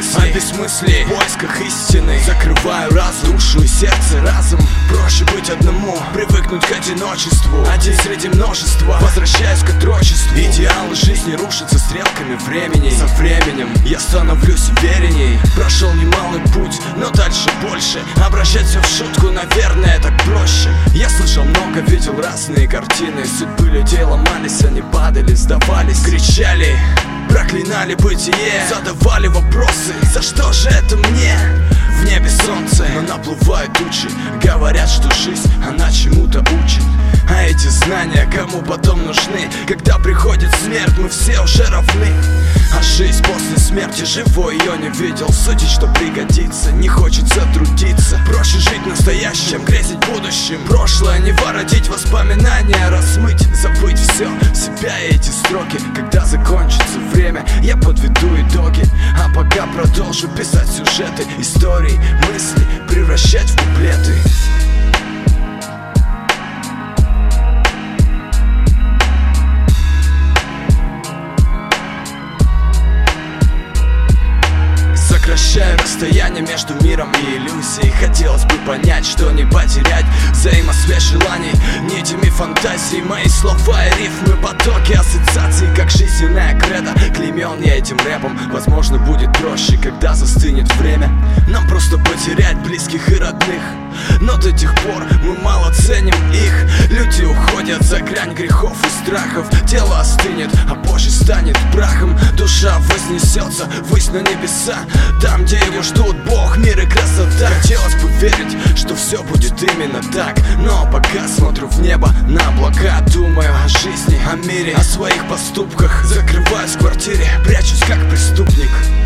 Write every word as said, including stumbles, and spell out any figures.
мыслей, о бессмыслии, в поисках истины. Закрываю разум, душу и сердце разом. Проще быть одному, привыкнуть к одиночеству. Один среди множества, возвращаюсь к отрочеству. Идеалы жизни рушатся стрелками времени. Со временем я становлюсь уверенней. Прошел немалый путь, но дальше больше. Обращать все в шутку, наверное, так проще. Я слышал много, видел разные картины. Судьбы людей ломались, они падали, сдавались, кричали, проклинали бытие, задавали вопросы: за что же это мне? В небе солнце, но наплывают тучи. Говорят, что жизнь, она чему-то учит. А эти знания кому потом нужны? Когда приходит смерть, мы все уже равны. А жизнь после смерти, живой ее не видел. Судить, что пригодится, не хочется трудиться. Проще жить настоящим, чем грезить будущим. Прошлое не воротить, воспоминания размыть, забыть все, себя и эти строки. Когда закончится время, я подведу итоги. А пока продолжу писать сюжеты, истории, мысли превращать в куплеты. Сокращаю расстояние между миром и иллюзией. Хотелось бы понять, что не потерять взаимосвязь желаний, нитями фантазий. Мои слова и рифмы, потоки ассоциаций, как жизненная кредо. Клеймен я этим рэпом. Возможно, будет проще, когда застынет время. Нам просто потерять близких и родных, но до тех пор мы мало ценим их. Люди уходят за грань грехов и страхов. Тело остынет, а позже станет прахом. Душа вознесется ввысь на небеса, там, где его ждут Бог, мир и красота. Хотелось бы верить, что все будет именно так, но пока смотрю в небо на облака. Думаю о жизни, о мире, о своих поступках. Закрываюсь в квартире, прячусь как преступник.